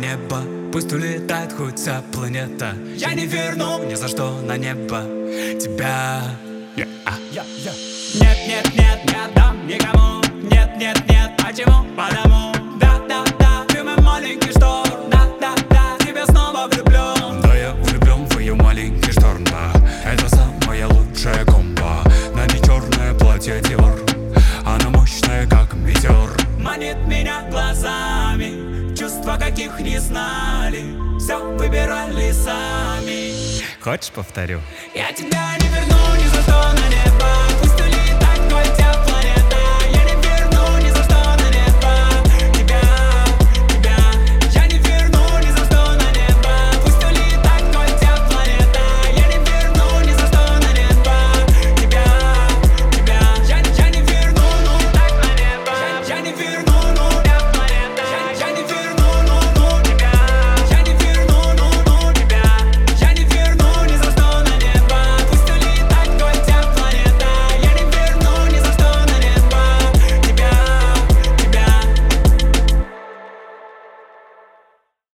небо, пусть улетает хоть вся планета. Я не верну ни за что на небо тебя. Нет, нет, нет, не отдам никому. Нет, нет, нет, почему? Потому. Да, да, да, ты мой маленький шторм. Да, да, да, в тебя снова влюблен. Да, я влюблен в ее маленький шторм, да. Это самая лучшая комбо. На ней черное платье Dior, она мощная, как метеор. Манит меня глазами, чувства каких не знали, все выбирали сами. Хочешь повторю? Я тебя не верну ни за что на небо, пусть улетать хоть